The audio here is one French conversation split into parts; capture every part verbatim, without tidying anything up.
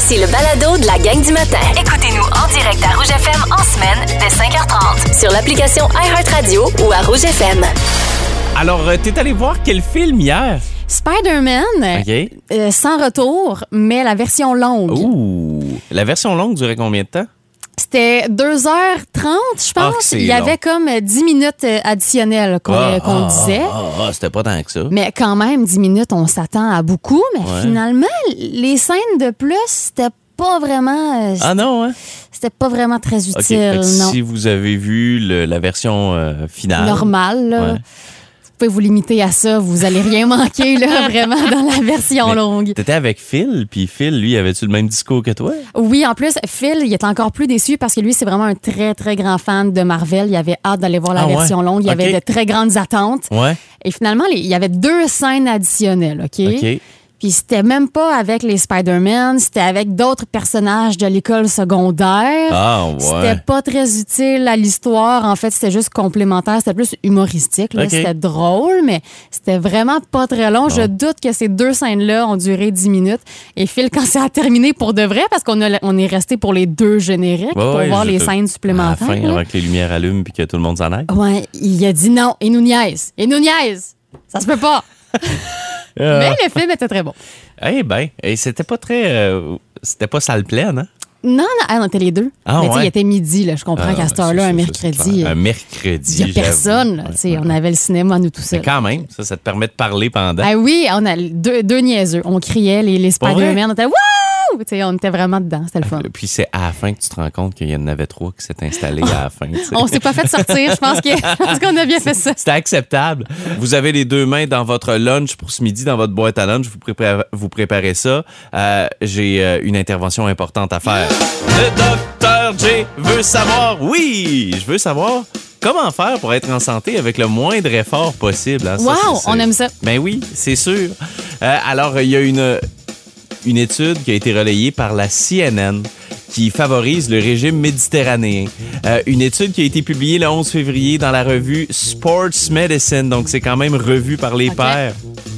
Voici le balado de la gang du matin. Écoutez-nous en direct à Rouge F M en semaine dès cinq heures trente sur l'application iHeartRadio ou à Rouge F M. Alors, euh, t'es allé voir quel film hier? Spider-Man, OK. euh, sans retour, mais la version longue. Ouh! La version longue durait combien de temps? C'était deux heures trente, je pense. Ah, que c'est Il y avait long. comme dix minutes additionnelles qu'on, Ah, qu'on ah, disait. Ah, ah, c'était pas tant que ça. Mais quand même, dix minutes, on s'attend à beaucoup. Mais Ouais. finalement, les scènes de plus, c'était pas vraiment... euh, Ah non, hein? C'était pas vraiment très OK. utile, Fait que non. si vous avez vu le- la version euh, finale... Normal, là. Ouais. Vous pouvez vous limiter à ça. Vous allez rien manquer, là, vraiment, dans la version Mais longue. T'étais avec Phil, puis Phil, lui, avait-tu le même discours que toi? Oui, en plus, Phil, il est encore plus déçu parce que lui, c'est vraiment un très, très grand fan de Marvel. Il avait hâte d'aller voir la Ah ouais? version longue. Il y OK. avait de très grandes attentes. Ouais. Et finalement, les- il y avait deux scènes additionnelles, OK? OK. Puis c'était même pas avec les Spider-Man, c'était avec d'autres personnages de l'école secondaire. Ah, ouais. C'était pas très utile à l'histoire. En fait, c'était juste complémentaire. C'était plus humoristique. Là. OK. C'était drôle, mais c'était vraiment pas très long. Je doute que ces deux scènes-là ont duré dix minutes. Et Phil, quand ça a terminé pour de vrai, parce qu'on a, on est resté pour les deux génériques, Ouais, pour ouais, voir les je- scènes À supplémentaires. la fin, là. avant que les lumières allument puis que tout le monde s'en aille. Ouais, il a dit non. Il nous niaise. Il nous niaise. Ça se peut pas. Euh, Mais le film était très bon. Eh ben, et c'était pas très... euh, c'était pas salle pleine, hein? Non, non, ah, on était les deux. Ah, mais tu sais, ouais? il était midi, là. Je comprends Ah, qu'à cette heure-là, c'est un ça, mercredi, c'est clair. euh, Un mercredi, il n'y a j'avoue. personne. Là, Ouais, tu sais, ouais. On avait le cinéma, nous tout Mais seuls. quand même, ça, ça te permet de parler pendant. Ah oui, on a deux, deux niaiseux. On criait les, les Pas Spider-Man. vrai? On était « Wouh! » Tu sais, on était vraiment dedans. C'était le fun. Puis c'est à la fin que tu te rends compte qu'il y en avait trois qui s'étaient installés à la fin. tu sais. On s'est pas fait sortir. Je pense que- je pense qu'on a bien fait ça. C'était acceptable. Vous avez les deux mains dans votre lunch pour ce midi, dans votre boîte à lunch. Vous préparez, vous préparez ça. Euh, j'ai euh, une intervention importante à faire. Le docteur J veut savoir, oui, je veux savoir comment faire pour être en santé avec le moindre effort possible. hein. Ça, Wow, c'est- c'est- on aime ça. Ben oui, c'est sûr. Euh, alors, il y a une, une étude qui a été relayée par la C N N qui favorise le régime méditerranéen. Euh, une étude qui a été publiée le onze février dans la revue Sports Medicine, donc c'est quand même revu par les OK. pairs.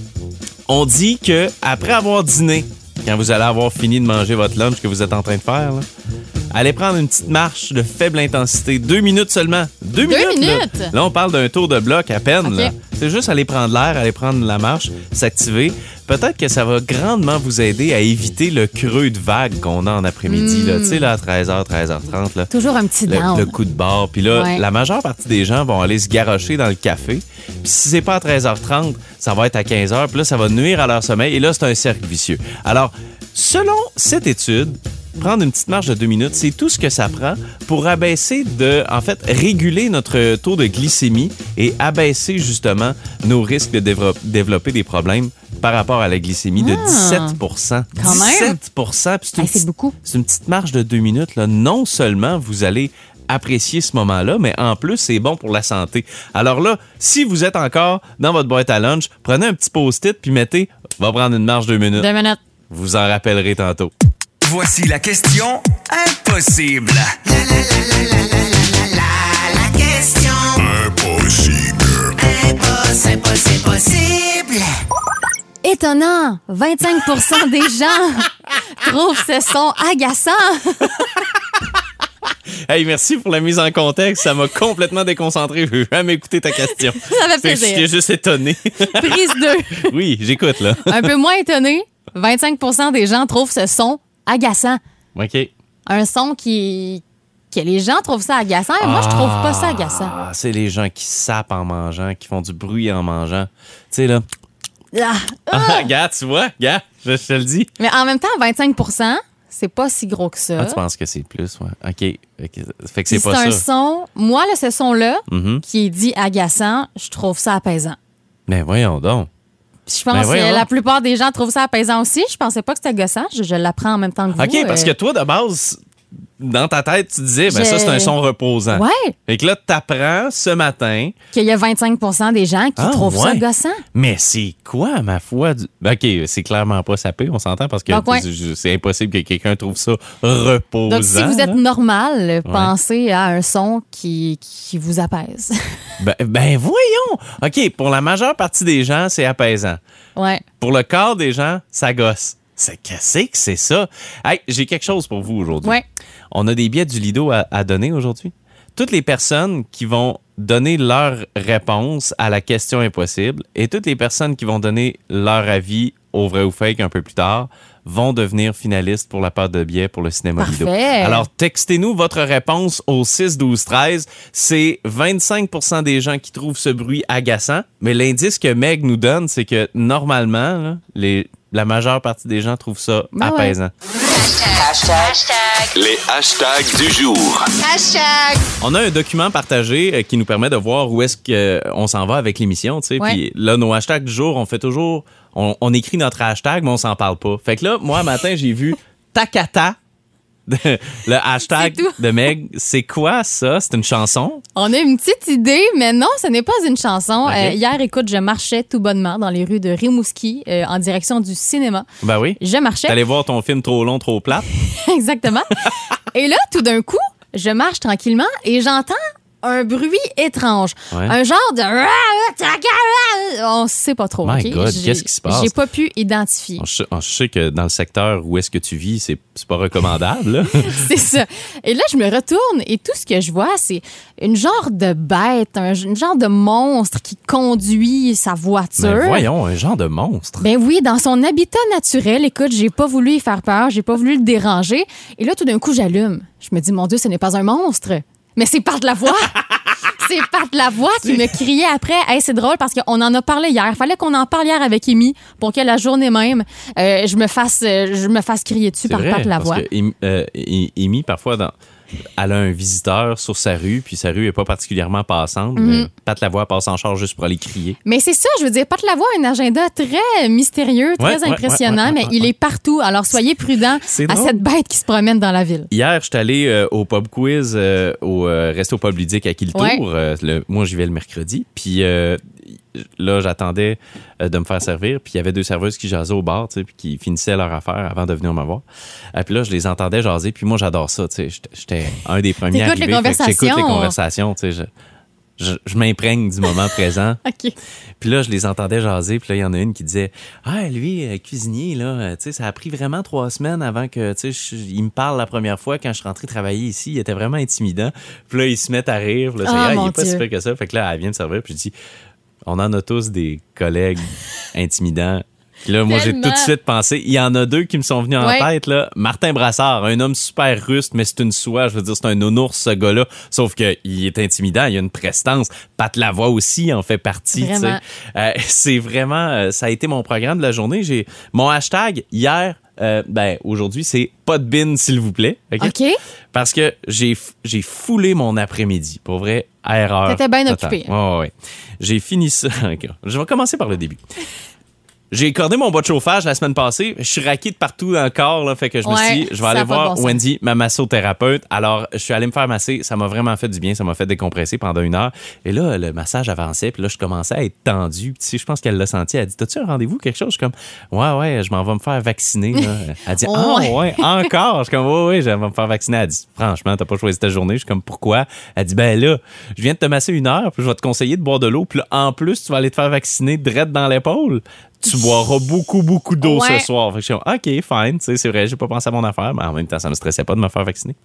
On dit que après avoir dîné, quand vous allez avoir fini de manger votre lunch que vous êtes en train de faire, là, allez prendre une petite marche de faible intensité. Deux minutes seulement. Deux, Deux minutes! Là. minutes? Là, on parle d'un tour de bloc à peine. OK. là. C'est juste aller prendre l'air, aller prendre la marche, s'activer. Peut-être que ça va grandement vous aider à éviter le creux de vague qu'on a en après-midi. là. Tu sais, là, à treize heures, treize heures trente. Là. Toujours un petit Le, down. le coup de barre. Puis là, Ouais. la majeure partie des gens vont aller se garrocher dans le café. Puis si c'est pas à treize heures trente, ça va être à quinze heures. Puis là, ça va nuire à leur sommeil. Et là, c'est un cercle vicieux. Alors, selon cette étude, prendre une petite marche de deux minutes, c'est tout ce que ça prend pour abaisser de, en fait, réguler notre taux de glycémie et abaisser justement nos risques de dévo- développer des problèmes par rapport à la glycémie de Ah. dix-sept pour cent. Quand même. dix-sept pour cent. Puis c'est une Hey, c'est petite- beaucoup. c'est une petite marche de deux minutes. Là. Non seulement vous allez apprécier ce moment-là, mais en plus, c'est bon pour la santé. Alors là, si vous êtes encore dans votre boîte à lunch, prenez un petit post-it puis mettez « Va prendre une marche deux minutes Deux minutes. ». Vous en rappellerez tantôt. Voici la question impossible. La, la, la, la, la, la, la, la, la question impossible. Impossible, impossible, impossible. Étonnant, vingt-cinq pour cent des gens trouvent ce son agaçant. Hey, merci pour la mise en contexte. Ça m'a complètement déconcentré. Je veux jamais écouter ta question. Ça fait plaisir. J'étais juste étonné. Prise deux. Oui, j'écoute, là. Un peu moins étonné, vingt-cinq pour cent des gens trouvent ce son agaçant. OK. Un son qui que les gens trouvent ça agaçant et moi, je trouve pas ça agaçant. Ah, c'est les gens qui sapent en mangeant, qui font du bruit en mangeant. Tu sais, là... Ah, Ah, regarde, tu vois, regarde, je, je te le dis. Mais en même temps, vingt-cinq pour cent, c'est pas si gros que ça. Ah, tu penses que c'est plus, ouais. OK. OK. Fait que Puis c'est pas un ça. son, moi, là, ce son-là, Mhm. qui est dit agaçant, je trouve ça apaisant. Mais voyons donc. Puis je pense Ben que voyons. la plupart des gens trouvent ça apaisant aussi. Je pensais pas que c'était gossant. Je, je l'apprends en même temps que vous. OK, parce euh. que toi, de base, dans ta tête, tu disais, ben Je- ça, c'est un son reposant. Ouais, Fait que là, t'apprends ce matin. qu'il y a vingt-cinq pour cent des gens qui Ah, trouvent ça ouais. gossant. Mais c'est quoi, ma foi? Du... Ben, OK, c'est clairement pas sapé, on s'entend, parce que Donc, ouais. c'est- c'est impossible que quelqu'un trouve ça reposant. Donc, si vous êtes là. normal, pensez à un son qui, qui vous apaise. Ben, ben voyons! OK, pour la majeure partie des gens, c'est apaisant. Ouais. Pour le quart des gens, ça gosse. C'est qu'est-ce que c'est ça? Hey, j'ai quelque chose pour vous aujourd'hui. Ouais. On a des billets du Lido à, à donner aujourd'hui. Toutes les personnes qui vont donner leur réponse à la question impossible et toutes les personnes qui vont donner leur avis au vrai ou fake un peu plus tard vont devenir finalistes pour la part de billets pour le cinéma Lido. Parfait. Alors, textez-nous votre réponse au six douze treize. C'est vingt-cinq pour cent des gens qui trouvent ce bruit agaçant, mais l'indice que Meg nous donne, c'est que normalement, là, les, la majeure partie des gens trouvent ça Ben apaisant. Les hashtags du jour. Hashtag. On a un document partagé euh, qui nous permet de voir où est-ce qu'on s'en va avec l'émission, tu sais. Ouais. Puis là, nos hashtags du jour, on fait toujours... On, on écrit notre hashtag, mais on s'en parle pas. Fait que là, moi, matin, j'ai vu Takata, le hashtag C'est tout. de Meg. C'est quoi ça? C'est une chanson? On a une petite idée, mais non, ce n'est pas une chanson. Ok. Euh, hier, écoute, je marchais tout bonnement dans les rues de Rimouski euh, en direction du cinéma. Ben oui. Je marchais. T'allais voir ton film trop long, trop plate? Exactement. Et là, tout d'un coup, je marche tranquillement et j'entends un bruit étrange. Ouais. Un genre de... On sait pas trop. My ok? God, J'ai- qu'est-ce qui se passe? J'ai pas pu identifier. Je, je sais que dans le secteur où est-ce que tu vis, c'est c'est pas recommandable, là. C'est ça. Et là, je me retourne et tout ce que je vois, c'est une genre de bête, un une genre de monstre qui conduit sa voiture. Mais voyons, un genre de monstre. Ben oui, dans son habitat naturel. Écoute, j'ai pas voulu y faire peur, j'ai pas voulu le déranger. Et là, tout d'un coup, j'allume. Je me dis, mon Dieu, ce n'est pas un monstre. Mais c'est Pat Lavoie. C'est Pat Lavoie qui me criait après. Hey, c'est drôle parce qu'on en a parlé hier. Il fallait qu'on en parle hier avec Amy pour que la journée même, euh, je me fasse, euh, je me fasse crier dessus C'est par vrai, Pat Lavoie. parce que Amy, euh, Amy, parfois, dans, elle a un visiteur sur sa rue, puis sa rue est pas particulièrement passante. Mhm. mais Pat Lavoie passe en charge juste pour aller crier. Mais c'est ça, je veux dire, Pat Lavoie a un agenda très mystérieux, très Ouais, ouais, impressionnant, ouais, ouais, ouais, mais ouais, il ouais. est partout. Alors soyez prudents C'est à drôle. cette bête qui se promène dans la ville. Hier, je suis allé euh, au pub quiz, euh, au euh, Resto Pub Ludique à Kiltour. Ouais. Euh, le- moi, j'y vais le mercredi. Puis euh, là, j'attendais euh, de me faire servir. Puis il y avait deux serveuses qui jasaient au bar, tu sais, puis qui finissaient leur affaire avant de venir me voir. Et puis là, je les entendais jaser. Puis moi, j'adore ça. Tu sais, J'étais- j'étais un des premiers T'écoutes arrivés. les fait que J'écoute les conversations. conversations. Tu sais, je je, je m'imprègne du moment présent. OK. Puis là, je les entendais jaser. Puis là, il y en a une qui disait « Ah, lui, euh, cuisinier, là, euh, tu sais, ça a pris vraiment trois semaines avant que, tu sais, je- il me parle la première fois quand je suis rentré travailler ici. Il était vraiment intimidant. » Puis là, ils se mettent à rire. Puis là, c'est, Ah, Ah, il mon est pas Dieu. si pire que ça. Fait que là, elle vient me servir. Puis je dis « On en a tous des collègues intimidants. » Puis là, moi, j'ai Tellement. tout de suite pensé, il y en a deux qui me sont venus en Ouais. tête, là. Martin Brassard, un homme super ruste, mais c'est une soie. Je veux dire, c'est un nounours, ce gars-là. Sauf qu'il est intimidant, il a une prestance. Pat Lavoie aussi en fait partie, tu sais. Vraiment. Euh, c'est vraiment, euh, ça a été mon programme de la journée. J'ai mon hashtag hier, euh, ben aujourd'hui, c'est pas de bin, s'il vous plaît. OK? OK. Parce que j'ai f- j'ai foulé mon après-midi. Pour vrai, erreur. T'étais bien totale. occupé. Ouais, ouais, ouais. J'ai fini ça. OK. Je vais commencer par le début. J'ai accordé mon bas de chauffage la semaine passée. Je suis raqué de partout dans le corps, là, fait que je me Ouais, suis dit, je vais ça aller a pas de voir bon sens. Wendy, ma massothérapeute. Alors, je suis allé me faire masser. Ça m'a vraiment fait du bien. Ça m'a fait décompresser pendant une heure. Et là, le massage avançait. Puis là, je commençais à être tendu. Tu sais, je pense qu'elle l'a senti. Elle a dit, t'as-tu un rendez-vous, quelque chose? Je suis comme, ouais, ouais, je m'en vais me faire vacciner. Là. Elle dit, ah, Ouais. ouais, encore. Je suis comme, ouais, ouais, je vais me faire vacciner. Elle dit, franchement, t'as pas choisi ta journée. Je suis comme, pourquoi? Elle dit, ben là, je viens de te masser une heure. Puis je vais te conseiller de boire de l'eau. Puis là, en plus, tu vas aller te faire vacciner direct dans l'épaule. Tu boiras beaucoup, beaucoup d'eau Ouais. ce soir. Fait que je suis comme, OK, fine. Tu sais, c'est vrai, j'ai pas pensé à mon affaire, mais en même temps, ça me stressait pas de me faire vacciner.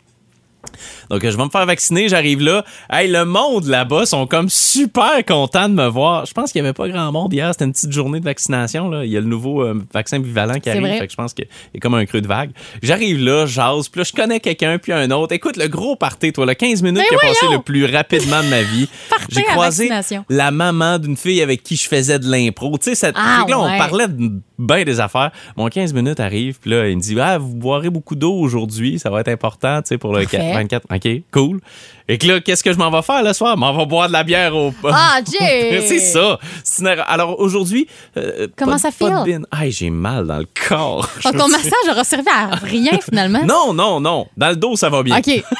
Donc, je vais me faire vacciner, j'arrive là. Hey, le monde là-bas sont comme super contents de me voir. Je pense qu'il y avait pas grand monde hier. C'était une petite journée de vaccination, là. Il y a le nouveau euh, vaccin bivalent qui C'est arrive. vrai. Fait que je pense qu'il y a comme un creux de vague. J'arrive là, j'ose, puis là, je connais quelqu'un, puis un autre. Écoute, le gros party, toi, le quinze minutes Mais qui a passé voyons! le plus rapidement de ma vie. Party J'ai à croisé vaccination. la maman d'une fille avec qui je faisais de l'impro. Tu sais, cette Ah, fait que là, ouais. on parlait de bien des affaires. Mon quinze minutes arrive, puis là, il me dit, ah, vous boirez beaucoup d'eau aujourd'hui, ça va être important, tu sais, pour le Parfait. vingt-quatre. OK, cool. Et que là, qu'est-ce que je m'en vais faire le soir? M'en vais boire de la bière au Ah, Jay! C'est ça. C'est une erreur. Alors aujourd'hui, euh, Comment pas, ça pas de file? bin. Aïe, j'ai mal dans le corps. Donc, ton massage aura servi à rien, finalement. Non, non, non. Dans le dos, ça va bien. OK.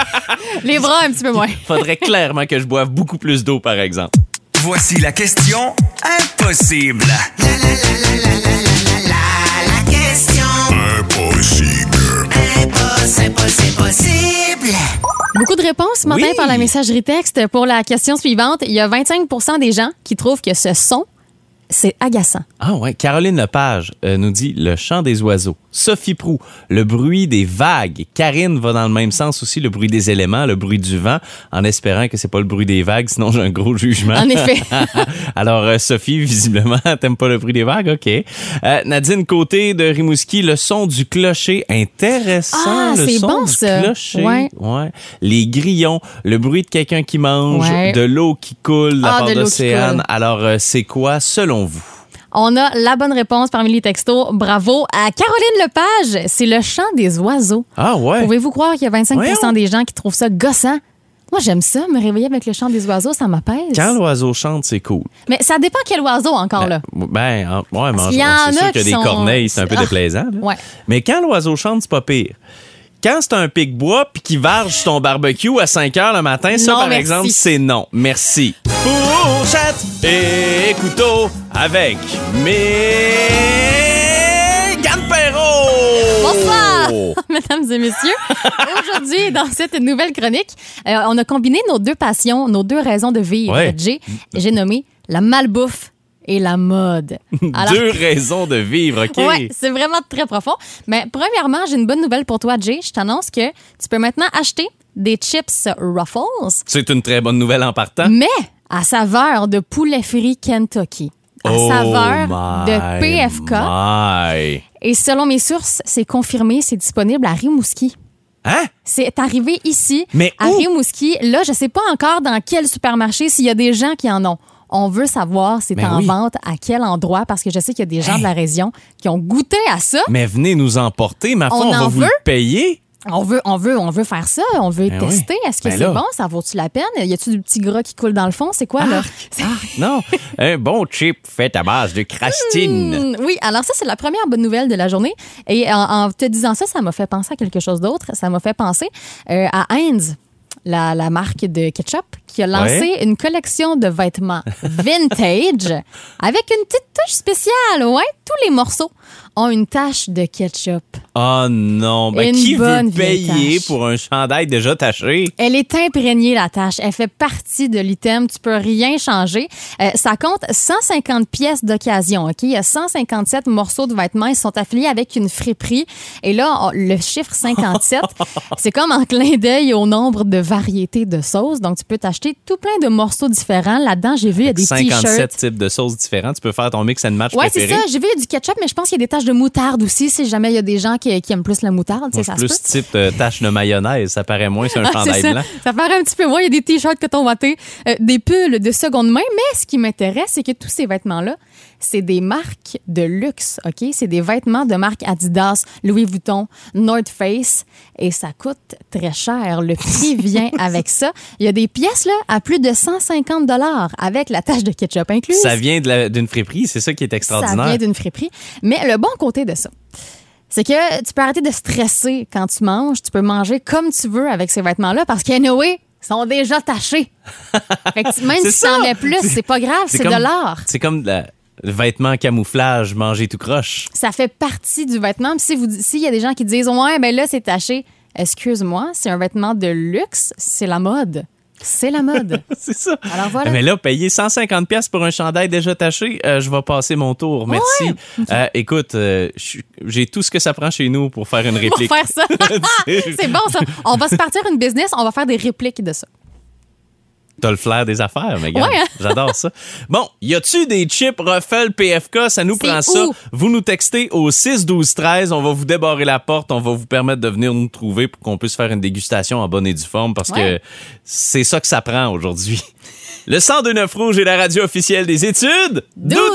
Les bras, un petit peu moins. Faudrait clairement que je boive beaucoup plus d'eau, par exemple. Voici la question impossible. La, la, la, la, la, la, la, la, la question Impossible. impossible, impossible, possible. Beaucoup de réponses ce matin Oui. par la messagerie texte pour la question suivante. Il y a vingt-cinq pour cent des gens qui trouvent que ce son, C'est agaçant. Ah ouais, Caroline Lepage euh, nous dit le chant des oiseaux. Sophie Proux, le bruit des vagues. Karine va dans le même sens aussi, le bruit des éléments, le bruit du vent, en espérant que c'est pas le bruit des vagues, sinon j'ai un gros jugement. En effet. Alors euh, Sophie, visiblement, t'aimes pas le bruit des vagues, ok. Euh, Nadine Côté de Rimouski, le son du clocher, intéressant. Ah, le c'est son bon, du ça. clocher. Ouais. Ouais. Les grillons, le bruit de quelqu'un qui mange, Ouais. de l'eau qui coule de la Ah, part de l'eau qui d'Océane. coule. Alors euh, c'est quoi selon vous? On a la bonne réponse parmi les textos. Bravo à Caroline Lepage. C'est le chant des oiseaux. Ah ouais. Pouvez-vous croire qu'il y a vingt-cinq pour cent Voyons. des gens qui trouvent ça gossant? Moi, j'aime ça, me réveiller avec le chant des oiseaux, ça m'apaise. Quand l'oiseau chante, c'est cool. Mais ça dépend quel oiseau encore, là. Ben, en- ouais, mais en- qu'il y en c'est sûr a que qui des sont- corneilles, c'est un peu Ah, déplaisant. là. ouais. Mais quand l'oiseau chante, c'est pas pire. Quand c'est un pic-bois puis qu'il varge ton barbecue à cinq heures le matin, ça, Non, par merci. exemple, c'est non. Merci. Fourchette et couteau avec Mégane Perrault. Bonsoir, mesdames et messieurs. Aujourd'hui, dans cette nouvelle chronique, euh, on a combiné nos deux passions, nos deux raisons de vivre. Ouais. J'ai, j'ai nommé la malbouffe et la mode. Alors, Deux raisons de vivre, OK? ouais, c'est vraiment très profond. Mais premièrement, j'ai une bonne nouvelle pour toi, Jay. Je t'annonce que tu peux maintenant acheter des chips Ruffles, C'est une très bonne nouvelle en partant. mais à saveur de poulet frit Kentucky. À Oh saveur my, de P F K. my. Et selon mes sources, c'est confirmé, c'est disponible à Rimouski. Hein? C'est arrivé ici, Mais à où? Rimouski. Là, je sais pas encore dans quel supermarché, s'il y a des gens qui en ont. On veut savoir c'est Mais en oui. vente à quel endroit, parce que je sais qu'il y a des gens de la région qui ont goûté à ça. Mais venez nous emporter, ma foi, On on, va en vous veut? le payer. On veut, on veut, on veut faire ça, on veut Ben tester. oui. Est-ce que Ben c'est là. bon? Ça vaut-tu la peine? Y a-tu du petit gras qui coule dans le fond? C'est quoi, là? C'est- Non, un bon chip fait à base de crastine. Hmm, oui, alors ça, c'est la première bonne nouvelle de la journée. Et en, en te disant ça, ça m'a fait penser à quelque chose d'autre. Ça m'a fait penser euh, à Heinz, la, la marque de ketchup, qui a lancé Ouais. une collection de vêtements vintage avec une petite touche spéciale. Ouais, tous les morceaux ont une tache de ketchup. Oh non, ben Une qui veut bonne vieille payer tache. pour un chandail déjà taché? Elle est imprégnée, la tache. Elle fait partie de l'item. Tu peux rien changer. Euh, ça compte cent cinquante pièces d'occasion. Ok, il y a cent cinquante-sept morceaux de vêtements. Ils sont affiliés avec une friperie. Et là, on- le chiffre cinquante-sept, c'est comme un clin d'œil au nombre de variétés de sauces. Donc, tu peux t'acheter tout plein de morceaux différents. Là-dedans, j'ai vu, il y a des cinquante-sept t-shirts. types de sauces différentes. Tu peux faire ton mix and match Ouais, c'est préféré. ça. J'ai vu, il y a du ketchup, mais je pense qu'il y a des taches de moutarde aussi. Si jamais il y a des gens qui, qui aiment plus la moutarde, tu sais, Moi, ça je se suis peut. plus type euh, tache de mayonnaise. Ça paraît moins sur un Ah, c'est chandail ça. blanc. Ça paraît un petit peu moins. Il y a des t-shirts que t'ont wattés, euh, des pulls de seconde main. Mais ce qui m'intéresse, c'est que tous ces vêtements-là, c'est des marques de luxe, OK? C'est des vêtements de marque Adidas, Louis Vuitton, North Face. Et ça coûte très cher. Le prix vient avec ça. Il y a des pièces, là, à plus de cent cinquante dollars avec la tache de ketchup incluse. Ça vient de la- d'une friperie. C'est ça qui est Ça extraordinaire. vient d'une friperie. Mais le bon côté de ça, c'est que tu peux arrêter de stresser quand tu manges. Tu peux manger comme tu veux avec ces vêtements-là parce qu'anyway, ils sont déjà tachés. Fait que même C'est si tu en ça. mets plus, c'est pas grave, c'est comme- de l'art. C'est comme de la- le vêtement camouflage, manger tout croche. Ça fait partie du vêtement. Puis si vous, s'il y a des gens qui disent ouais, ben là c'est taché, excuse-moi, c'est un vêtement de luxe, c'est la mode. C'est la mode. C'est ça. Alors voilà. Mais là, payer cent cinquante pièces pour un chandail déjà taché, euh, je vais passer mon tour. Merci. Euh, écoute, euh, je suis- j'ai tout ce que ça prend chez nous pour faire une Pour réplique. faire ça. C'est bon ça. On va se partir une business, on va faire des répliques de ça. T'as le flair des affaires, Mégane. Ouais, hein? J'adore ça. Bon, y a-tu des chips Ruffles P F K? Ça nous C'est prend ça. où? Vous nous textez au six douze treize. On va vous débarrer la porte. On va vous permettre de venir nous trouver pour qu'on puisse faire une dégustation en bonne et due forme parce Ouais. que c'est ça que ça prend aujourd'hui. Le cent deux neuf Rouge est la radio officielle des études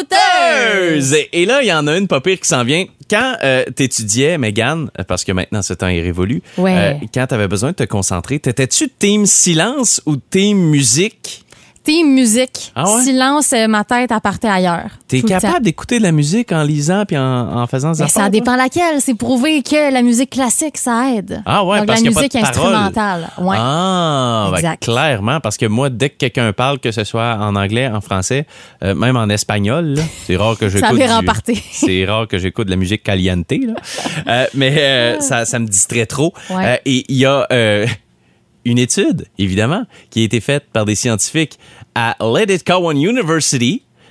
Douteuses. Et, et là, il y en a une pas pire qui s'en vient. Quand euh, t'étudiais, Mégane, parce que maintenant ce temps est révolu, Ouais. euh, quand t'avais besoin de te concentrer, t'étais-tu team silence ou team musique? Team musique. Ah ouais? Silence, euh, ma tête elle partait ailleurs. T'es Tout le temps. capable d'écouter de la musique en lisant puis en, en faisant des Mais affaires? ça toi? dépend laquelle. C'est prouvé que la musique classique, ça aide. Ah ouais, Donc, parce la qu'il y a pas musique de paroles. instrumentale. Ouais. Ah, ben, Exact. clairement, parce que moi, dès que quelqu'un parle, que ce soit en anglais, en français, euh, même en espagnol, là, c'est rare que j'écoute. Ça vire en du- partie. C'est rare que j'écoute de la musique caliente, là. Euh, mais euh, ça, ça me distrait trop. Ouais. Euh, et il y a euh, une étude, évidemment, qui a été faite par des scientifiques à Let It Go University.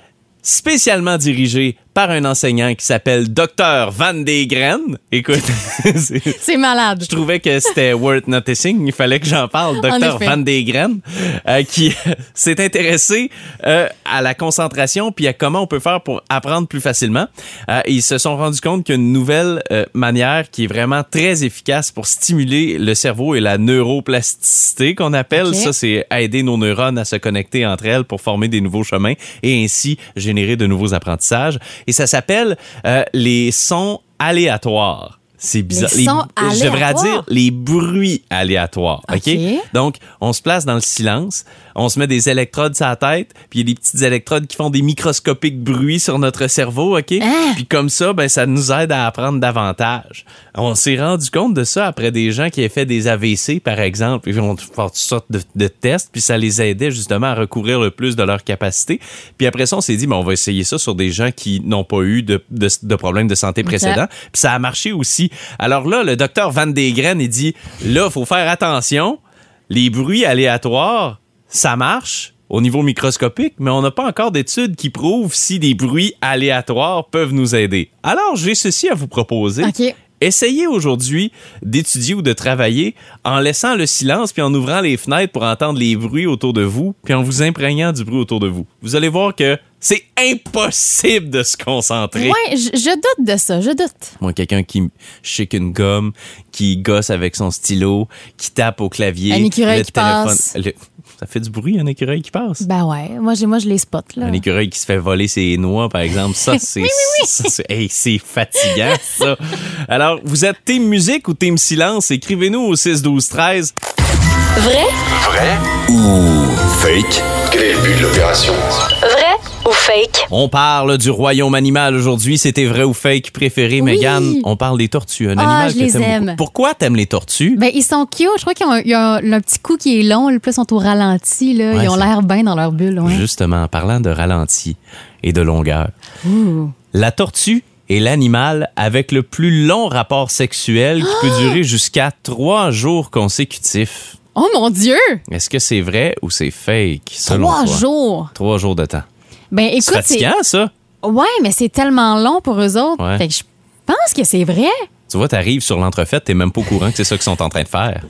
spécialement dirigé par un enseignant qui s'appelle Docteur Van Degren. Écoute, c'est... C'est malade. Je trouvais que c'était worth noticing. Il fallait que j'en parle. Docteur Van Degren, euh, qui s'est intéressé euh, à la concentration puis à comment on peut faire pour apprendre plus facilement. Euh, ils se sont rendus compte qu'il y a une nouvelle euh, manière qui est vraiment très efficace pour stimuler le cerveau et la neuroplasticité qu'on appelle. Okay. Ça, c'est aider nos neurones à se connecter entre elles pour former des nouveaux chemins et ainsi générer de nouveaux apprentissages. Et ça s'appelle euh, les sons aléatoires. C'est bizarre. Les sons les, je devrais dire les bruits aléatoires. OK? Okay. Donc, on se place dans le silence, on se met des électrodes sur la tête, puis il y a des petites électrodes qui font des microscopiques bruits sur notre cerveau, OK? Ah. Puis comme ça, ben ça nous aide à apprendre davantage. On s'est rendu compte de ça après des gens qui avaient fait des A V C, par exemple. Ils ont fait toutes sortes de, de tests, puis ça les aidait justement à recourir le plus de leur capacité. Puis après ça, on s'est dit, ben, on va essayer ça sur des gens qui n'ont pas eu de, de, de problèmes de santé précédents. Okay. Puis ça a marché aussi. Alors là, le docteur Van Degren, il dit, là, il faut faire attention. Les bruits aléatoires, ça marche au niveau microscopique, mais on n'a pas encore d'études qui prouvent si des bruits aléatoires peuvent nous aider. Alors, j'ai ceci à vous proposer. OK. Essayez aujourd'hui d'étudier ou de travailler en laissant le silence puis en ouvrant les fenêtres pour entendre les bruits autour de vous puis en vous imprégnant du bruit autour de vous. Vous allez voir que c'est impossible de se concentrer. Ouais, je, je doute de ça, je doute. Moi, quelqu'un qui chique une gomme, qui gosse avec son stylo, qui tape au clavier. Un écureuil le qui téléphone, passe. Le, ça fait du bruit, un écureuil qui passe. Ben ouais, moi, j'ai, moi je les spot, là. Un écureuil qui se fait voler ses noix, par exemple. Ça, c'est, oui, oui, oui. ça, c'est, hey, c'est fatigant, ça. Alors, vous êtes team musique ou team silence? Écrivez-nous au six douze treize. Vrai? Vrai ou fake? Quel est le but de l'opération? Vrai ou fake? On parle du royaume animal aujourd'hui. C'était vrai ou fake préféré, Oui. Mégane? On parle des tortues, un Ah, animal je que les t'aimes aime. beaucoup. Pourquoi t'aimes les tortues? Ben, ils sont cute. Je crois qu'ils ont, ils ont un petit cou qui est long. Le plus, ils sont au ralenti. Là. Ouais, ils ont c'est- l'air bien dans leur bulle. Ouais. Justement, en parlant de ralenti et de longueur. Ouh. La tortue est l'animal avec le plus long rapport sexuel qui peut durer jusqu'à trois jours consécutifs. Oh mon Dieu! Est-ce que c'est vrai ou c'est fake, selon Trois toi? jours! Trois jours de temps. Ben, C'est écoute, fatigant, ça? Ouais, mais c'est tellement long pour eux autres. Ouais. Fait que je pense que c'est vrai. Tu vois, t'arrives sur l'entrefaite, t'es même pas au courant que c'est ça qu'ils sont en train de faire.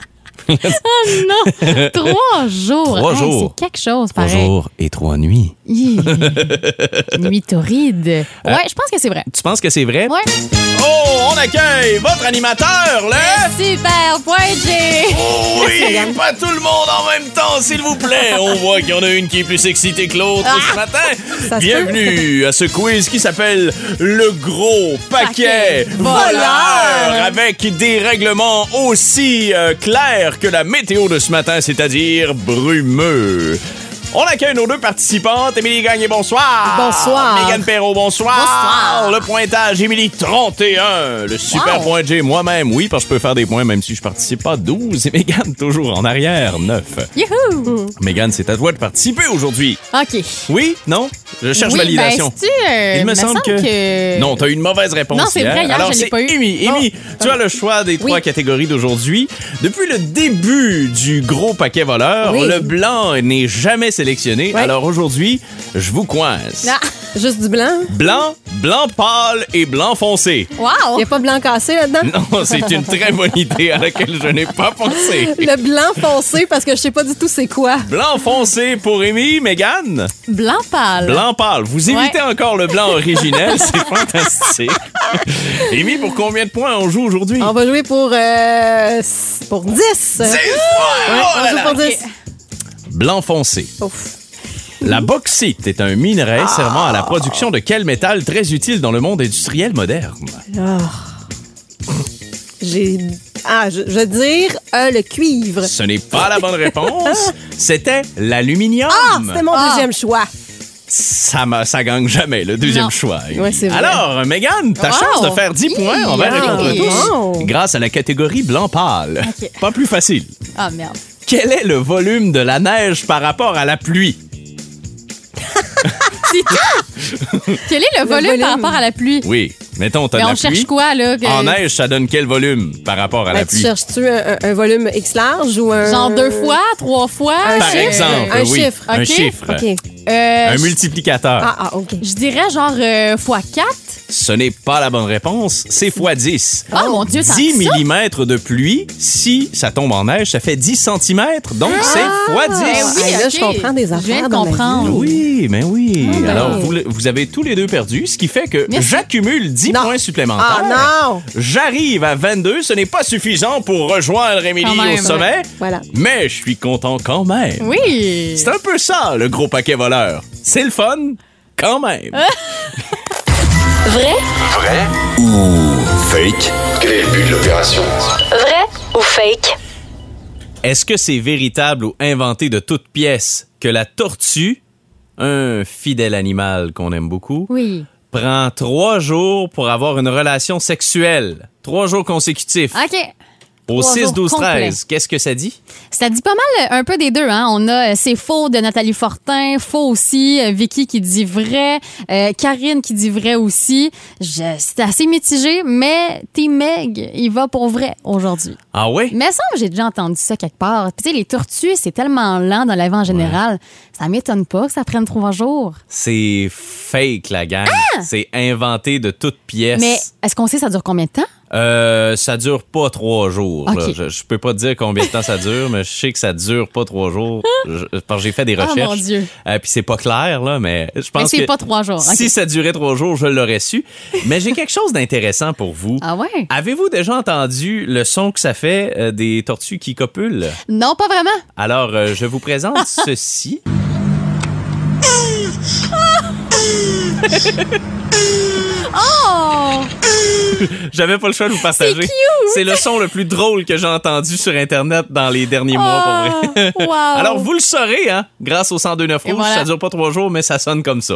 Non! Trois jours! Trois Hey, jours. C'est quelque chose, Trois pareil. jours et trois nuits. Hi. Nuit torride. Ouais, je pense que c'est vrai. Tu penses que c'est vrai? Ouais. Oh, on accueille votre animateur, là! Super point G! Oh oui, pas tout le monde en même temps, s'il vous plaît. On voit qu'il y en a une qui est plus excitée que l'autre ce matin. Ça se Bienvenue à ce quiz qui s'appelle le gros paquet Paquet voleur, voleur. avec des règlements aussi euh, clairs que la météo de ce matin, c'est-à-dire brumeux. On accueille nos deux participantes. Émilie Gagné, bonsoir. Bonsoir. Mégane Perrault, bonsoir. Bonsoir. Le pointage, Émilie, trente et un. Le super Wow. point G, moi-même, oui, parce que je peux faire des points même si je participe pas. douze. Et Mégane, toujours en arrière, neuf. Youhou! Mégane, c'est à toi de participer aujourd'hui. OK. Oui? Non? Je cherche oui, validation. Ben, c'est-tu, euh, Il me semble que... Non, t'as eu une mauvaise réponse Non, c'est hier. vrai, hier, Alors, je l'ai c'est pas eu. Amy. Amy, Oh. tu as le choix des trois Oui. catégories d'aujourd'hui. Depuis le début du gros paquet voleur, Oui. le blanc n'est jamais sélectionné. Ouais. Alors aujourd'hui, je vous coince. Ah, juste du blanc? Blanc, blanc pâle et blanc foncé. Il Wow! n'y a pas blanc cassé là-dedans? Non, c'est une très bonne idée à laquelle je n'ai pas pensé. Le blanc foncé, parce que je sais pas du tout c'est quoi. Blanc foncé pour Amy, Mégane. Blanc pâle. Blanc pâle. Vous évitez Ouais. encore le blanc originel, c'est fantastique. Amy, pour combien de points on joue aujourd'hui? On va jouer pour, euh, s- pour dix. dix points! Ouais, Oh on là joue là! pour dix. Blanc foncé. Ouf. La bauxite est un minerai servant à la production de quel métal très utile dans le monde industriel moderne? J'ai... Ah, je, je veux dire euh, le cuivre. Ce n'est pas la bonne réponse. C'était l'aluminium. Ah, c'était mon Ah. deuxième choix. Ça, m'a- ça gagne jamais, le deuxième Non. choix. Ouais, c'est vrai. Alors, Mégane, ta Wow. chance de faire dix points envers et contre Hi. tous Wow. grâce à la catégorie blanc pâle. Ok. Pas plus facile. Ah, merde. Quel est le volume de la neige par rapport à la pluie? Quel est le, volume, volume. par rapport à la pluie? Oui, Mettons, t'as Mais de on la cherche pluie. quoi, là? que- En neige, ça donne quel volume par rapport à Ben, la tu pluie? cherches-tu un, un- un volume X large ou un... Genre deux fois, trois fois? Un Par chiffre. exemple, Un oui. chiffre. Un OK. chiffre. OK. Euh, Un je- multiplicateur. Ah, ah, OK. Je dirais genre euh, fois quatre. Ce n'est pas la bonne réponse, c'est fois dix. Oh, mon Dieu, tant dix que ça? millimètres de pluie, si ça tombe en neige, ça fait dix centimètres. Donc, Ah! c'est fois Ben dix. oui, Ah, là, OK. je comprends des Je viens affaires de dans ma comprendre. Oui, mais oui. ben. Alors, vous, vous avez tous les deux perdu, ce qui fait que Merci. j'accumule dix Non. points supplémentaires. Ah, non! J'arrive à vingt-deux. Ce n'est pas suffisant pour rejoindre Émilie Quand au même. sommet. Voilà. Mais je suis content quand même. Oui. C'est un peu ça, le gros paquet voleur. C'est le fun, quand même. Vrai? Vrai ou fake? Quel est le but de l'opération? Vrai ou fake? Est-ce que c'est véritable ou inventé de toutes pièces que la tortue, un fidèle animal qu'on aime beaucoup, Oui. prend trois jours pour avoir une relation sexuelle? Trois jours consécutifs. OK. Au trois six, jours douze, complets. treize. Qu'est-ce que ça dit? Ça dit pas mal euh, un peu des deux. Hein? On a euh, C'est faux de Nathalie Fortin, faux aussi, euh, Vicky qui dit vrai, euh, Karine qui dit vrai aussi. Je- C'est assez mitigé, mais Team Meg, il va pour vrai aujourd'hui. Ah ouais? Mais ça, j'ai déjà entendu ça quelque part. Puis, tu sais, les tortues, c'est tellement lent dans la vie en général. Ça m'étonne pas que ça prenne trois jours. C'est fake, la gang. C'est inventé de toutes pièces. Ah! Mais est-ce qu'on sait ça dure combien de temps? Euh, ça dure pas trois jours. là. Ok. Je, je peux pas te dire combien de temps ça dure, mais je sais que ça dure pas trois jours. Je- parce que j'ai fait des Oh, recherches. mon Dieu. Euh, Puis c'est pas clair, là, mais je pense Mais c'est que pas trois jours. si Ok. ça durait trois jours, je l'aurais su. Mais j'ai quelque chose d'intéressant pour vous. Ah ouais? Avez-vous déjà entendu le son que ça fait euh, des tortues qui copulent? Non, pas vraiment. Alors, euh, je vous présente ceci. Oh! J'avais pas le choix de vous partager. C'est cute! C'est le son le plus drôle que j'ai entendu sur Internet dans les derniers mois, pour vrai. Oh, wow. Alors, vous le saurez, hein, grâce au cent deux neuf Et Rouge. voilà. Ça dure pas trois jours, mais ça sonne comme ça.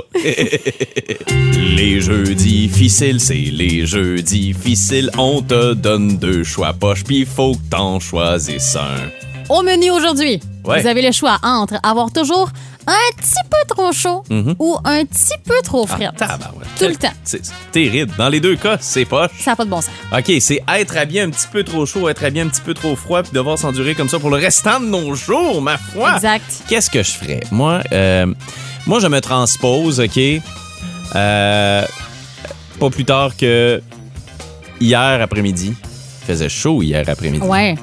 Les jeux difficiles, c'est les jeux difficiles. On te donne deux choix poche, puis faut que t'en choisisses un. Au menu aujourd'hui, Ouais. vous avez le choix entre avoir toujours un petit peu trop chaud ou un petit peu trop frais. Ah, tabarouette. Tout le temps. C'est c'est terrible. Dans les deux cas, c'est poche. Ça n'a pas de bon sens. OK, c'est être habillé un petit peu trop chaud, être habillé un petit peu trop froid, puis devoir s'endurer comme ça pour le restant de nos jours, ma foi. Exact. Qu'est-ce que je ferais? Moi, euh, moi, je me transpose, OK? Euh, pas plus tard que hier après-midi. Il faisait chaud hier après-midi. Ouais.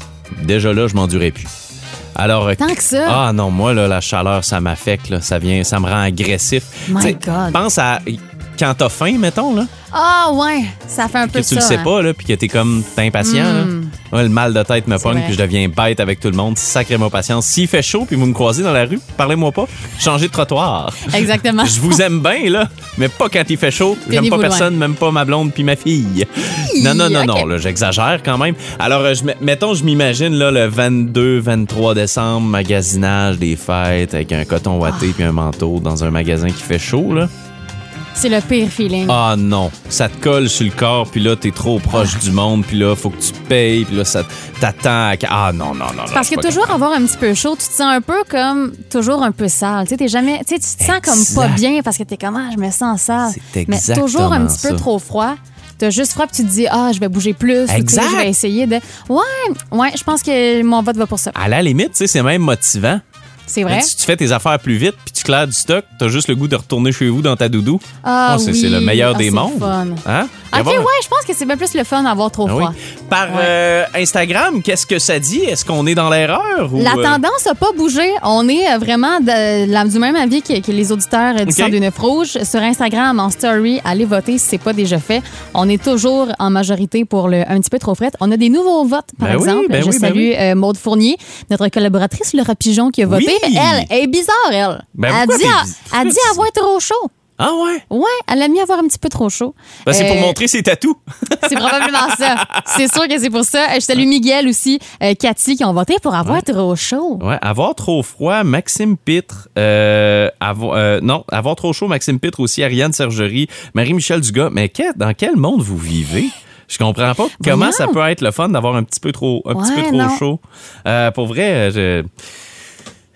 Déjà là, je m'endurais plus. Alors, euh, Tant que ça. ah non, moi, là, la chaleur, ça m'affecte, là. Ça vient, ça me rend agressif. My Tu sais, God. Pense à quand t'as faim, mettons, là. Ah ouais, ça fait un peu Que tu ça. le sais hein. pas, là, puis que t'es comme t'es impatient, là. Ouais, le mal de tête me pogne, vrai. puis je deviens bête avec tout le monde. Sacrez-moi patience. S'il fait chaud, puis vous me croisez dans la rue, parlez-moi pas. Changez de trottoir. Exactement. Je vous aime bien, là, mais pas quand il fait chaud. J'aime Tenez-vous pas loin. personne, même pas ma blonde puis ma fille. Non, non, non, ok. non, là, j'exagère quand même. Alors, euh, je, m- mettons, je m'imagine, là, le vingt-deux vingt-trois décembre, magasinage des fêtes avec un coton ouaté puis un manteau dans un magasin qui fait chaud, là. C'est le pire feeling. Ah non, ça te colle sur le corps, puis là, t'es trop proche du monde, puis là, faut que tu payes, puis là, ça t'attend à... Ah non, non, non, non. Parce je suis que pas toujours capable. avoir un petit peu chaud, tu te sens un peu comme toujours un peu sale. Tu sais, t'es jamais, tu sais, tu te sens comme pas Exact. bien parce que t'es comme ah, je me sens sale. C'est Mais exactement toujours un petit ça. peu trop froid. T'as juste froid, puis tu te dis ah, je vais bouger plus. ou, tu sais, Exact. Je vais essayer de. Ouais, ouais, je pense que mon vote va pour ça. À la limite, tu sais, c'est même motivant. C'est vrai. Si tu fais tes affaires plus vite, puis tu claires du stock, t'as juste le goût de retourner chez vous dans ta doudou. Ah, Moi, c'est, oui. c'est le meilleur Ah, des c'est mondes. fun. Hein? Ok, D'avoir- ouais, je pense que c'est bien plus le fun d'avoir trop Ah oui. froid. Par Ouais. euh, Instagram, qu'est-ce que ça dit? Est-ce qu'on est dans l'erreur? Ou, La euh, tendance n'a pas bougé. On est euh, vraiment de, la- du même avis que, que les auditeurs euh, du OK. cent deux neuf Rouge. Sur Instagram, en story, allez voter si c'est pas déjà fait. On est toujours en majorité pour le un petit peu trop frais. On a des nouveaux votes, par Ben oui, exemple. ben Je oui, ben salue oui. euh, Maude Fournier, notre collaboratrice Laura Pigeon qui a voté. Oui. Mais elle, elle est bizarre, elle. Ben elle, pourquoi dit, t'es à- bizarre? elle dit avoir trop chaud. Ah ouais? Ouais, elle a mis avoir un petit peu trop chaud. Ben, c'est pour Euh, montrer ses tatous. C'est probablement ça. C'est sûr que c'est pour ça. Euh, Je salue Miguel aussi, euh, Cathy, qui ont voté pour avoir trop chaud. Ouais, avoir trop froid, Maxime Pitre. Euh, avoir, euh, non, avoir trop chaud, Maxime Pitre aussi, Ariane Sergerie, Marie-Michel Dugas. Mais que- dans quel monde vous vivez? Je comprends pas comment Voyons. ça peut être le fun d'avoir un petit peu trop, un petit Ouais, peu trop non. chaud. Euh, pour vrai, je...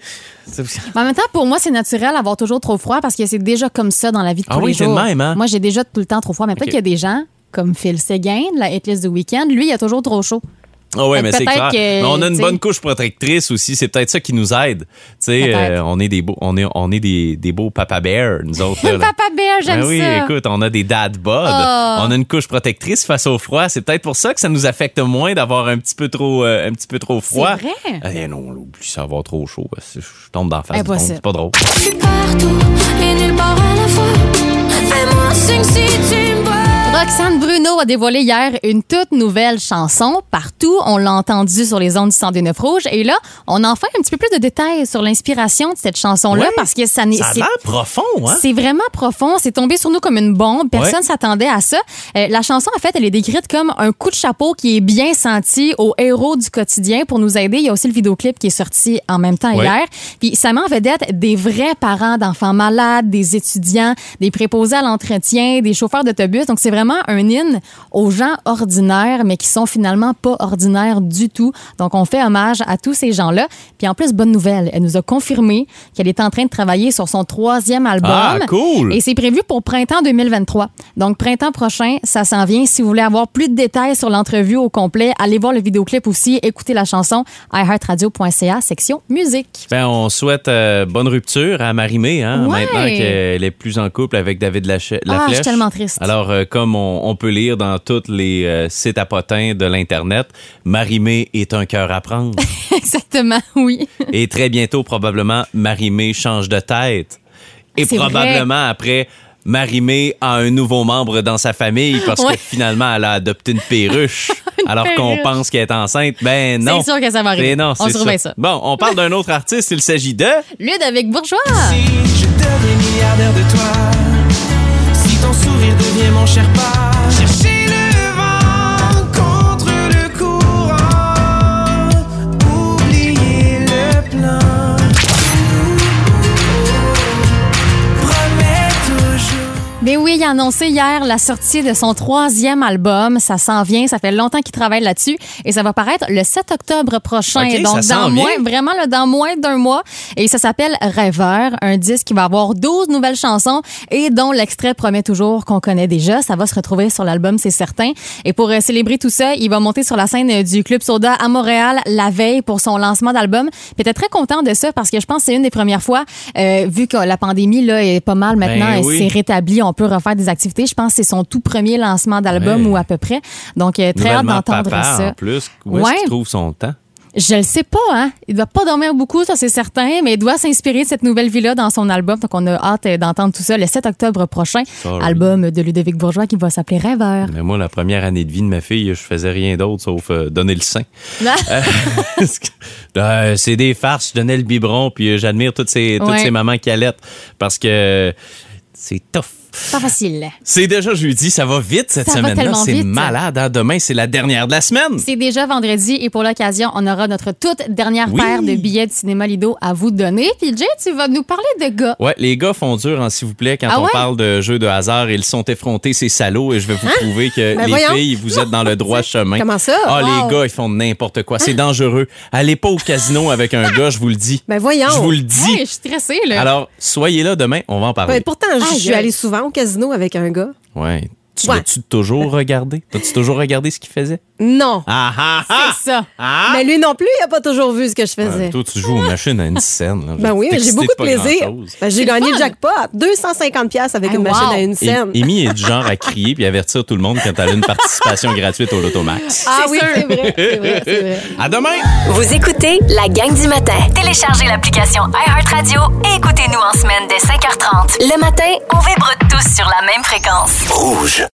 Mais en même temps, pour moi, c'est naturel d'avoir toujours trop froid parce que c'est déjà comme ça dans la vie de tous Ah oui, les c'est jours. le même, hein? Moi, j'ai déjà tout le temps trop froid. Mais peut-être Okay. qu'il y a des gens comme Phil Seguin de la Hit List du Week-end. Lui, il a toujours trop chaud. Ah oui, Fait mais que c'est peut-être clair. que, Mais on a une t'sais- bonne couche protectrice aussi. C'est peut-être ça qui nous aide. Tu sais, Peut-être. euh, on est des beaux, on est, on est des, des beaux papa bears, nous autres. Là, là. Papa Bear, j'aime Ben oui, ça. écoute, on a des dad bod. Oh. On a une couche protectrice face au froid. C'est peut-être pour ça que ça nous affecte moins d'avoir un petit peu trop, euh, un petit peu trop froid. C'est vrai. Eh non, là, oublie ça, avoir trop chaud. Je tombe dans la face du monde. Impossible. C'est pas drôle. Je suis partout et nulle part à la fois. Fais-moi signe si tu me vois. Roxane Bruno a dévoilé hier une toute nouvelle chanson. Partout, on l'a entendue sur les ondes du cent deux neuf Rouge. Et là, on en fait un petit peu plus de détails sur l'inspiration de cette chanson-là Ouais. parce que ça n'est... Ça a c'est- l'air profond, hein? C'est vraiment profond. C'est tombé sur nous comme une bombe. Personne Ouais. s'attendait à ça. Euh, la chanson, en fait, elle est décrite comme un coup de chapeau qui est bien senti aux héros du quotidien pour nous aider. Il y a aussi le vidéoclip qui est sorti en même temps Ouais. hier. Puis ça met en vedette des vrais parents d'enfants malades, des étudiants, des préposés à l'entretien, des chauffeurs d'autobus. Donc, c'est vraiment un hymne aux gens ordinaires, mais qui sont finalement pas ordinaires du tout. Donc, on fait hommage à tous ces gens-là. Puis en plus, bonne nouvelle, elle nous a confirmé qu'elle est en train de travailler sur son troisième album. Ah, cool! Et c'est prévu pour printemps deux mille vingt-trois. Donc, printemps prochain, ça s'en vient. Si vous voulez avoir plus de détails sur l'entrevue au complet, allez voir le vidéoclip aussi. Écoutez la chanson i heart radio point c a, section musique. Ben, on souhaite euh, bonne rupture à Marie-Mé, hein, Ouais. maintenant qu'elle est plus en couple avec David Lache- Laflèche. Ah, je suis tellement triste. Alors, euh, comme on, on peut lire dans tous les euh, sites à potins de l'Internet, Marie-Mé est un cœur à prendre. Exactement, oui. Et très bientôt, probablement, Marie-Mé change de tête. Et C'est probablement, après, Marie-Mé a un nouveau membre dans sa famille parce Ouais. que finalement, elle a adopté une perruche. alors qu'on perruche. pense qu'elle est enceinte. Ben non. C'est sûr que ça va arriver. Ben non, On c'est surveille ça. Bon, on parle d'un autre artiste. Il s'agit de... Ludovic Bourgeois. Si je deviens milliardaire de toi, si ton sourire devient mon Sherpa, chercher le vent contre le courant, oublier le plan. Promets toujours. Ben oui, il a annoncé hier la sortie de son troisième album. Ça s'en vient. Ça fait longtemps qu'il travaille là-dessus. Et ça va paraître le sept octobre prochain. OK, Donc, ça dans s'en moins, vient. vraiment, là, dans moins d'un mois. Et ça s'appelle Rêveur. Un disque qui va avoir douze nouvelles chansons et dont l'extrait promet toujours qu'on connaît déjà. Ça va se retrouver sur l'album, c'est certain. Et pour euh, célébrer tout ça, il va monter sur la scène euh, du Club Soda à Montréal la veille pour son lancement d'album. Puis il était très content de ça parce que je pense que c'est une des premières fois, euh, vu que la pandémie là est pas mal maintenant, Ben elle oui. s'est rétablie, on peut refaire des activités. Je pense que c'est son tout premier lancement d'album Ouais. ou à peu près. Donc, euh, très hâte Nouvellement d'entendre papa, ça. en plus. Où est-ce Ouais. qu'il trouve son temps? Je le sais pas, hein. Il doit pas dormir beaucoup, ça c'est certain, mais il doit s'inspirer de cette nouvelle vie-là dans son album. Donc, on a hâte euh, d'entendre tout ça le sept octobre prochain. Sorry. Album de Ludovic Bourgeois qui va s'appeler Rêveur. Mais moi, la première année de vie de ma fille, je faisais rien d'autre sauf euh, donner le sein. Euh, euh, c'est des farces. Je donnais le biberon, puis euh, j'admire toutes ces, toutes Ouais. ces mamans qui allaitent parce que c'est tough. Pas facile. C'est déjà jeudi, ça va vite cette Ça va semaine-là. tellement C'est vite. malade. Hein? Demain, c'est la dernière de la semaine. C'est déjà vendredi et pour l'occasion, on aura notre toute dernière Oui. paire de billets de cinéma Lido à vous donner. Puis Jay, tu vas nous parler de gars. Ouais, les gars font dur, hein, s'il vous plaît, quand Ah on ouais? parle de jeux de hasard. Ils sont effrontés, ces salauds, et je vais vous prouver que Ben les voyons. filles, vous êtes dans le droit chemin. Comment ça? Ah, Wow. les gars, ils font n'importe quoi. C'est dangereux. Allez pas au casino avec un gars, je vous le dis. Ben voyons. Je vous le dis. Hey, je suis stressée, là. Alors, soyez là demain, on va en parler. Ben, pourtant, je Aïe, suis aïe. allée souvent au casino avec un gars. Ouais. Tu Ouais. l'as-tu toujours regardé? T'as-tu toujours regardé ce qu'il faisait? Non. Ah ah ah! c'est ça. Ah! Mais lui non plus, il n'a pas toujours vu ce que je faisais. Euh, toi, tu joues aux machines à une scène. Là. Ben oui, mais j'ai T'excites beaucoup de pas plaisir. grand-chose. Ben, j'ai C'est gagné le le fun. jackpot. deux cent cinquante pièces avec Hey, une wow. machine à une Et- scène. Amy est du genre à crier puis avertir tout le monde quand elle a une participation gratuite au Lotomax. Ah C'est oui, sûr. c'est vrai, c'est vrai, c'est vrai. À demain! Vous écoutez la gang du matin. Téléchargez l'application iHeartRadio et écoutez-nous en semaine dès cinq heures trente. Le matin, on vibre tous sur la même fréquence. Rouge.